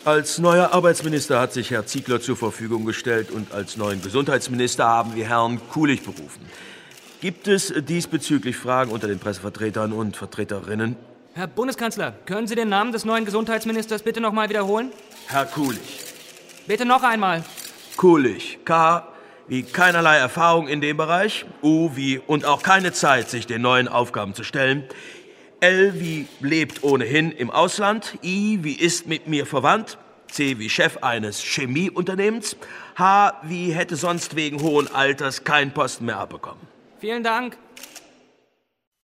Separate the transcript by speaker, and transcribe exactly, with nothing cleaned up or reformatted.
Speaker 1: Als neuer Arbeitsminister hat sich Herr Ziegler zur Verfügung gestellt und als neuen Gesundheitsminister haben wir Herrn Kulich berufen. Gibt es diesbezüglich Fragen unter den Pressevertretern und Vertreterinnen?
Speaker 2: Herr Bundeskanzler, können Sie den Namen des neuen Gesundheitsministers bitte noch mal wiederholen?
Speaker 1: Herr Kulich.
Speaker 2: Bitte noch einmal.
Speaker 1: Kulich. K wie keinerlei Erfahrung in dem Bereich. U wie und auch keine Zeit, sich den neuen Aufgaben zu stellen. L wie lebt ohnehin im Ausland. I wie ist mit mir verwandt. C wie Chef eines Chemieunternehmens. H wie hätte sonst wegen hohen Alters keinen Posten mehr abbekommen.
Speaker 2: Vielen Dank.